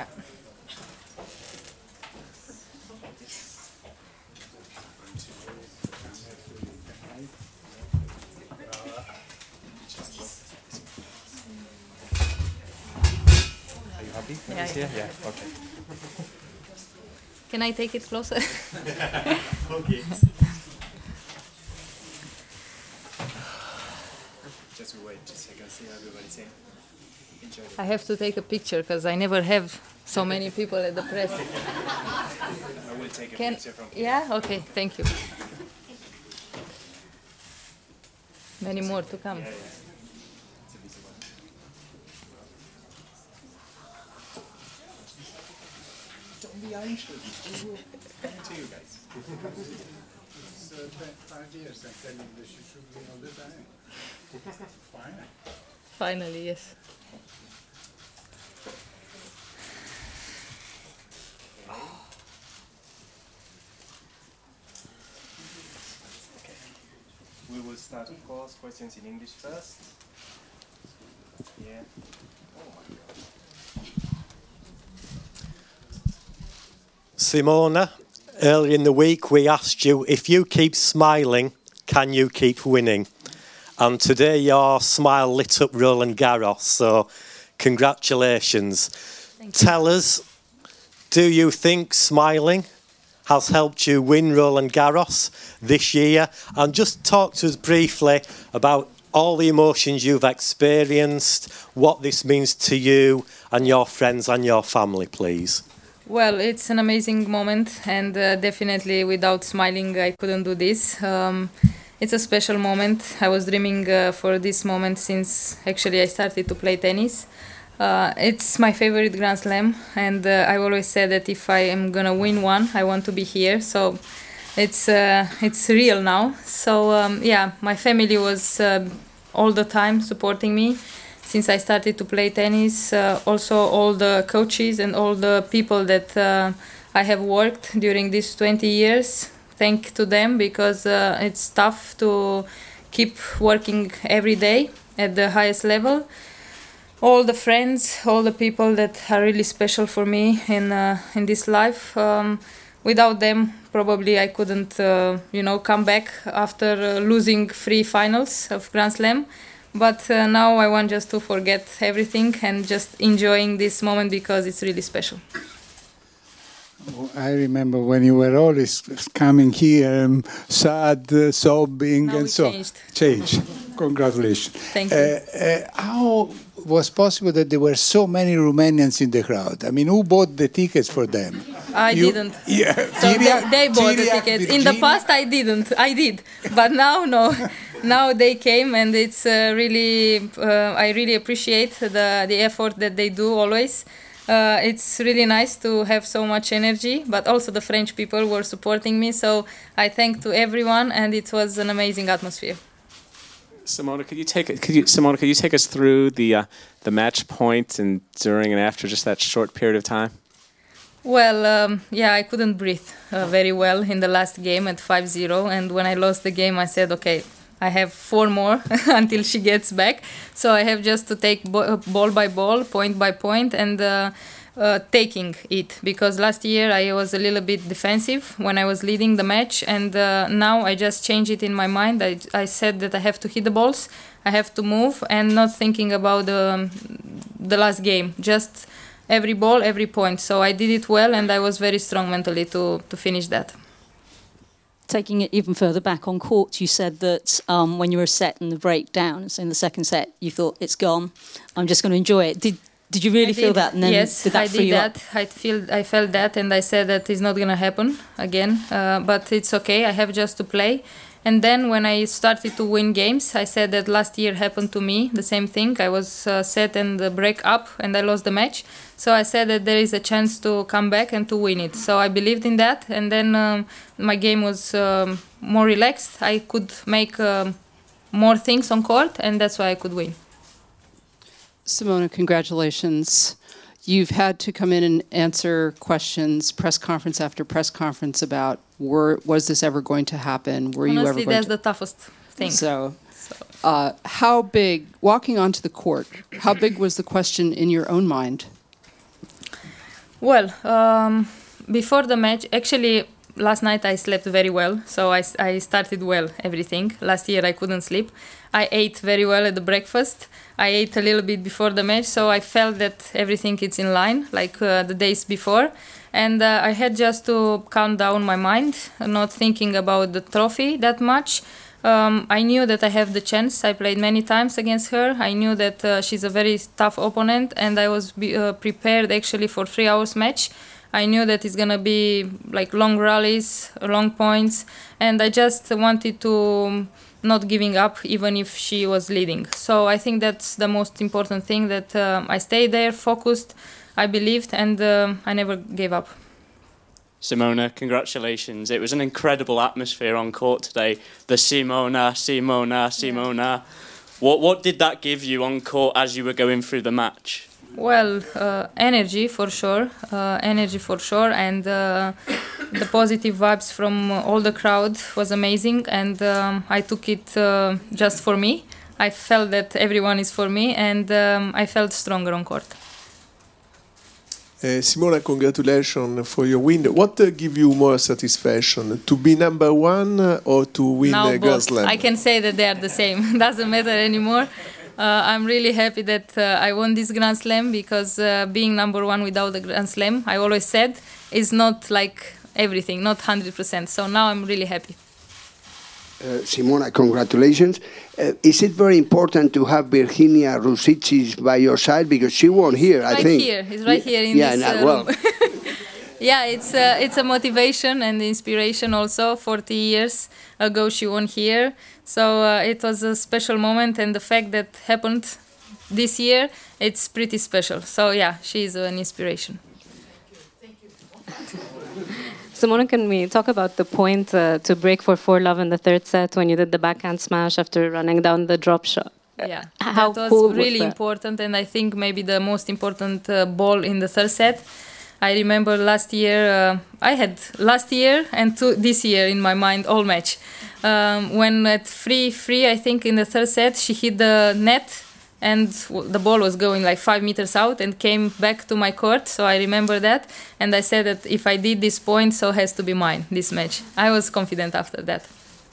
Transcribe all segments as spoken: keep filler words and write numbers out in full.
Are you happy? Yeah, Yeah, yeah, okay. Can I take it closer? Okay. Just wait just a second, see how everybody's saying. Enjoy the I have to take a picture because I never have so many people at the press. I will take a Can, picture from yeah? Okay, thank you. Many more to come. Yeah, yeah. It's a busy one. Don't be anxious. We will come to you guys. It's uh, five years I'm telling you she should be all the time. Fine. Finally, yes. Okay. We will start, of course, questions in English first. Yeah. Oh my God. Simona, earlier in the week we asked you, if you keep smiling, can you keep winning? And today your smile lit up Roland Garros, so congratulations. Thank you. Tell us, do you think smiling has helped you win Roland Garros this year? And just talk to us briefly about all the emotions you've experienced, what this means to you and your friends and your family, please. Well, it's an amazing moment, and uh, definitely without smiling I couldn't do this. Um, it's a special moment. I was dreaming uh, for this moment since actually I started to play tennis. Uh, it's my favorite Grand Slam, and uh, I always said that if I am gonna win one, I want to be here. So it's uh, it's real now. So um, yeah, my family was uh, all the time supporting me since I started to play tennis. Uh, also all the coaches and all the people that uh, I have worked during these twenty years. Thank to them, because uh, it's tough to keep working every day at the highest level. All the friends, all the people that are really special for me in uh, in this life. Um, without them, probably I couldn't, uh, you know, come back after uh, losing three finals of Grand Slam. But uh, now I want just to forget everything and just enjoying this moment because it's really special. I remember when you were always coming here, um, sad, uh, sobbing, Now and we so changed. Changed. Congratulations. Thank you. Uh, uh, how was possible that there were so many Romanians in the crowd? I mean, who bought the tickets for them? I You- didn't. Yeah, So Kyriak- they, they bought the Kyriak, tickets. In the Virginia. past, I didn't. I did, but now no. Now they came, and it's uh, really. Uh, I really appreciate the the effort that they do always. Uh, it's really nice to have so much energy, but also the French people were supporting me. So I thank to everyone, and it was an amazing atmosphere. Simona, could you take could you Simona, could you take us through the uh, the match point and during and after just that short period of time? Well, um, yeah, I couldn't breathe uh, very well in the last game at five zero, and when I lost the game, I said, okay, I have four more until she gets back, so I have just to take bo- ball by ball, point by point, and uh, uh, taking it, because last year I was a little bit defensive when I was leading the match, and uh, now I just changed it in my mind. I, I said that I have to hit the balls, I have to move, and not thinking about the, the last game, just every ball, every point. So I did it well, and I was very strong mentally to, to finish that. Taking it even further back on court, you said that um, when you were set in the breakdown, so in the second set, you thought, it's gone, I'm just going to enjoy it. Did did you really I feel did. that? And then Yes, did that I free did you that. up? I feel, I felt that, and I said that it's not gonna happen again. Uh, but it's okay. I have just to play. And then when I started to win games, I said that last year happened to me the same thing. I was uh, set and the break up, and I lost the match. So I said that there is a chance to come back and to win it. So I believed in that, and then um, my game was um, more relaxed. I could make um, more things on court, and that's why I could win. Simona, congratulations. You've had to come in and answer questions, press conference after press conference about were was this ever going to happen? Were you ever Honestly, going that's to? the toughest thing. So, uh, how big, walking onto the court, how big was the question in your own mind? Well, um, before the match, actually, last night I slept very well, so I, I started well everything. Last year I couldn't sleep. I ate very well at the breakfast. I ate a little bit before the match, so I felt that everything is in line, like uh, the days before. And uh, I had just to calm down my mind, not thinking about the trophy that much. Um, I knew that I have the chance. I played many times against her. I knew that uh, she's a very tough opponent, and I was be, uh, prepared actually for three hours match. I knew that it's gonna be like long rallies, long points, and I just wanted to not giving up even if she was leading. So I think that's the most important thing, that uh, I stayed there, focused, I believed, and uh, I never gave up. Simona, congratulations. It was an incredible atmosphere on court today. The Simona, Simona, Simona. Yeah. What, what did that give you on court as you were going through the match? Well, uh, energy for sure, uh, energy for sure, and uh, the positive vibes from uh, all the crowd was amazing, and um, I took it uh, just for me. I felt that everyone is for me, and um, I felt stronger on court. Uh, Simona, congratulations for your win. What uh, gives you more satisfaction, to be number one uh, or to win now a both. Grand Slam? I can say that they are the same. Doesn't matter anymore. Uh, I'm really happy that uh, I won this Grand Slam, because uh, being number one without a Grand Slam, I always said, is not like everything, not one hundred percent. So now I'm really happy. Uh, Simona, congratulations. Uh, is it very important to have Virginia Ruzici by your side? Because she won here, right I think. Here. He's right here in yeah, this no, uh, well. room. Yeah, it's a, it's a motivation and inspiration also. forty years ago she won here. So uh, it was a special moment, and the fact that happened this year, it's pretty special. So yeah, she is an inspiration. Thank you. Thank you. Simona, can we talk about the point uh, to break for four love in the third set when you did the backhand smash after running down the drop shot? Yeah, How that was cool really was that? important, and I think maybe the most important uh, ball in the third set. I remember last year, uh, I had last year and two, this year in my mind all match. Um, when at three three, I think in the third set, she hit the net, and the ball was going like five meters out and came back to my court. So I remember that, and I said that if I did this point, so it has to be mine, this match. I was confident after that.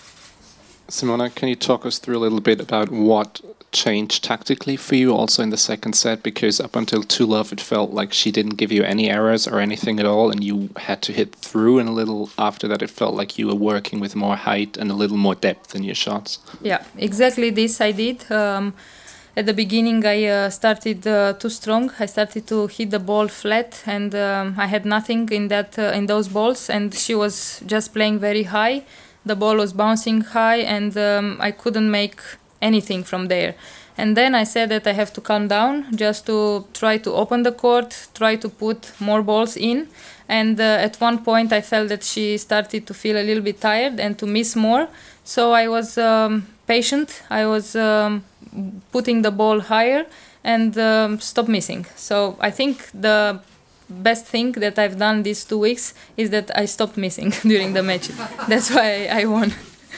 Simona, can you talk us through a little bit about what changed tactically for you also in the second set? Because up until two love, it felt like she didn't give you any errors or anything at all, and you had to hit through, and a little after that it felt like you were working with more height and a little more depth in your shots. Yeah, exactly this I did. Um, at the beginning I uh, started uh, too strong. I started to hit the ball flat, and um, I had nothing in that uh, in those balls, and she was just playing very high. The ball was bouncing high, and um, I couldn't make anything from there. And then I said that I have to calm down, just to try to open the court, try to put more balls in. And uh, at one point I felt that she started to feel a little bit tired and to miss more. So I was um, patient. I was um, putting the ball higher and um, stop missing. So I think the best thing that I've done these two weeks is that I stopped missing during the match. That's why I won.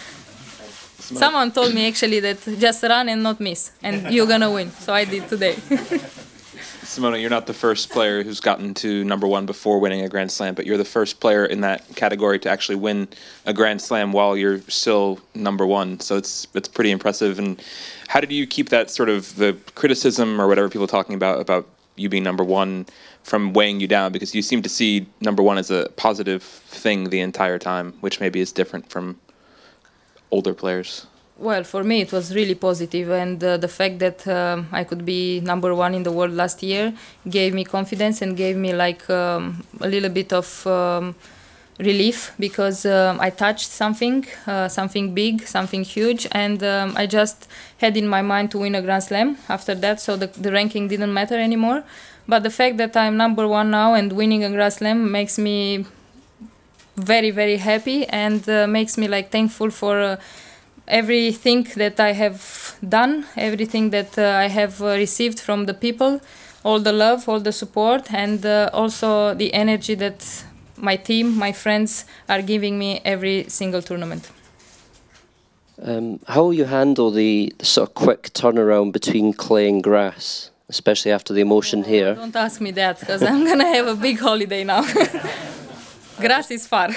Someone told me actually that just run and not miss, and you're gonna win. So I did today. Simona, you're not the first player who's gotten to number one before winning a Grand Slam, but you're the first player in that category to actually win a Grand Slam while you're still number one. So it's it's pretty impressive. And how did you keep that sort of the criticism or whatever people are talking about about you being number one from weighing you down? Because you seem to see number one as a positive thing the entire time, which maybe is different from older players. Well, for me it was really positive, and uh, the fact that um, I could be number one in the world last year gave me confidence and gave me like um, a little bit of um, relief, because um, I touched something, uh, something big, something huge, and um, I just had in my mind to win a Grand Slam after that, so the, the ranking didn't matter anymore. But the fact that I'm number one now and winning a Grand Slam makes me very, very happy, and uh, makes me like thankful for uh, everything that I have done, everything that uh, I have uh, received from the people, all the love, all the support, and uh, also the energy that my team, my friends are giving me every single tournament. Um, how will you handle the, the sort of quick turnaround between clay and grass? especially after the emotion here. Don't ask me that, because I'm going to have a big holiday now. Grass is far.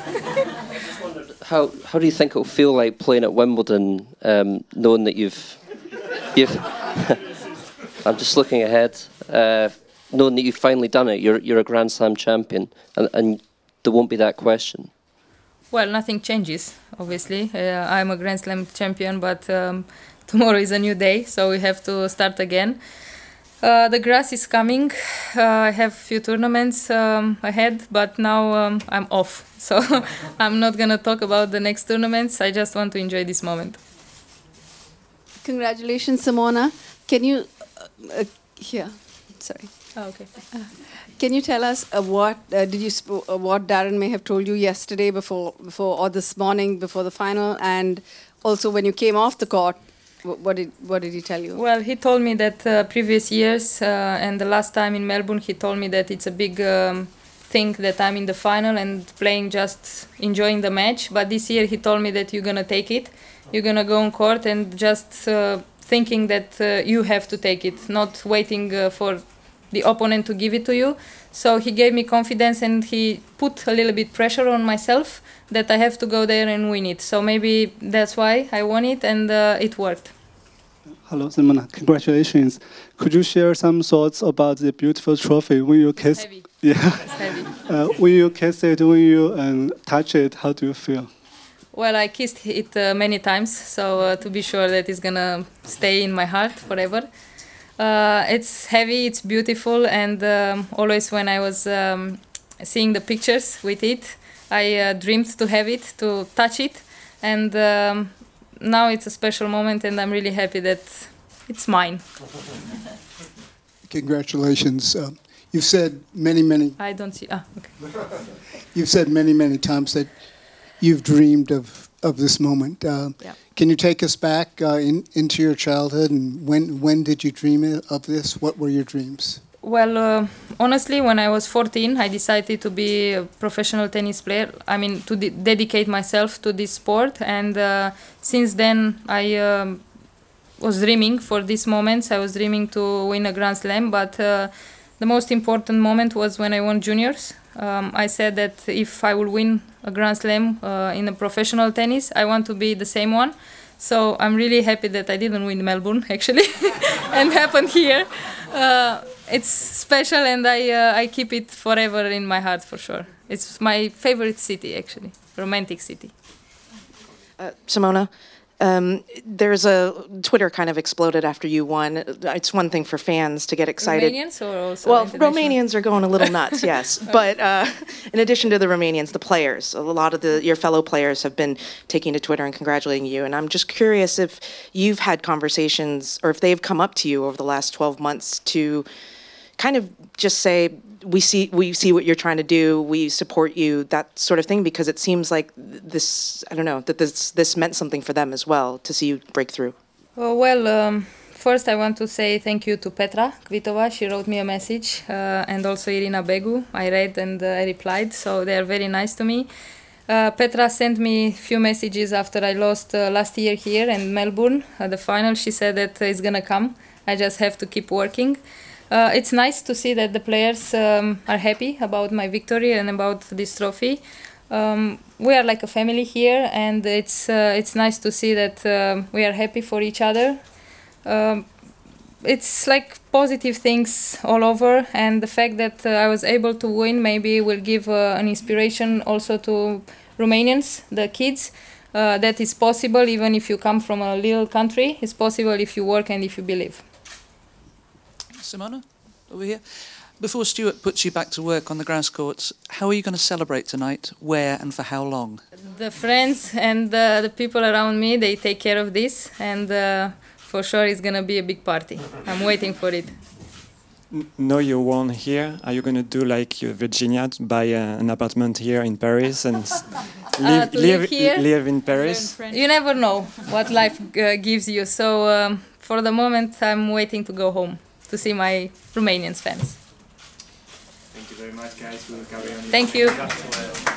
How how do you think it'll feel like playing at Wimbledon, um, knowing that you've you've? I'm just looking ahead, uh, knowing that you've finally done it. You're you're a Grand Slam champion, and, and there won't be that question. Well, nothing changes, obviously. Uh, I'm a Grand Slam champion, but um, tomorrow is a new day, so we have to start again. Uh, the grass is coming. Uh, I have a few tournaments um, ahead, but now um, I'm off. So I'm not going to talk about the next tournaments. I just want to enjoy this moment. Congratulations, Simona. Can you... Uh, uh, here, sorry. Oh, okay. Uh, can you tell us uh, what uh, did you sp- uh, what Darren may have told you yesterday before, before or this morning before the final, and also when you came off the court, what did what did he tell you? Well, he told me that uh, previous years uh, and the last time in Melbourne, he told me that it's a big um, thing that I'm in the final and playing, just enjoying the match. But this year he told me that you're gonna take it, you're gonna go on court and just uh, thinking that uh, you have to take it, not waiting uh, for the opponent to give it to you. So he gave me confidence and he put a little bit pressure on myself that I have to go there and win it. So maybe that's why I won it, and uh, it worked. Hello, Simona. Congratulations. Could you share some thoughts about the beautiful trophy when you kiss? Heavy. Yeah. It's heavy. Uh, when you kiss it, when you um, touch it, how do you feel? Well, I kissed it uh, many times, so uh, to be sure that it's gonna stay in my heart forever. Uh, it's heavy, it's beautiful, and um, always when I was um, seeing the pictures with it, I uh, dreamed to have it, to touch it, and um, now it's a special moment, and I'm really happy that it's mine. Congratulations. Um, you've said many, many... I don't see... Ah, okay. You've said many, many times that you've dreamed of, of this moment. Uh, yeah. Can you take us back uh, in, into your childhood, and when, when did you dream of this? What were your dreams? Well, uh, honestly, when I was fourteen, I decided to be a professional tennis player. I mean, to de- dedicate myself to this sport. And uh, since then, I um, was dreaming for these moments. I was dreaming to win a Grand Slam. But uh, the most important moment was when I won juniors. Um, I said that if I will win a Grand Slam uh, in a professional tennis, I want to be the same one. So I'm really happy that I didn't win Melbourne, actually, and happened here. Uh, it's special, and I uh, I keep it forever in my heart for sure. It's my favorite city, actually, romantic city. Uh, Simona, um, there's a Twitter kind of exploded after you won. It's one thing for fans to get excited. Romanians or also well, Romanians are going a little nuts, yes. But uh, in addition to the Romanians, the players, a lot of the your fellow players have been taking to Twitter and congratulating you. And I'm just curious if you've had conversations, or if they've come up to you over the last twelve months to kind of just say, we see we see what you're trying to do, we support you, that sort of thing, because it seems like this, I don't know, that this this meant something for them as well, to see you break through. Uh, well, um, first I want to say thank you to Petra Kvitova. She wrote me a message, uh, and also Irina Begu. I read and uh, I replied, so they are very nice to me. Uh, Petra sent me a few messages after I lost uh, last year here in Melbourne at the final. She said that it's gonna come. I just have to keep working. Uh, it's nice to see that the players um, are happy about my victory and about this trophy. Um, we are like a family here, and it's uh, it's nice to see that uh, we are happy for each other. Um, it's like positive things all over, and the fact that uh, I was able to win maybe will give uh, an inspiration also to Romanians, the kids, uh, that it's possible even if you come from a little country. It's possible if you work and if you believe. Simona, over here. Before Stuart puts you back to work on the grass courts, how are you going to celebrate tonight? Where and for how long? The friends and uh, the people around me, they take care of this, and uh, for sure it's going to be a big party. I'm waiting for it. No, you won here. Are you going to do like Virginia, buy uh, an apartment here in Paris and live, uh, to live, live here? live in Paris? You never know what life uh, gives you. So um, for the moment, I'm waiting to go home to see my Romanian fans. Thank you very much, guys. We will carry on. Thank you.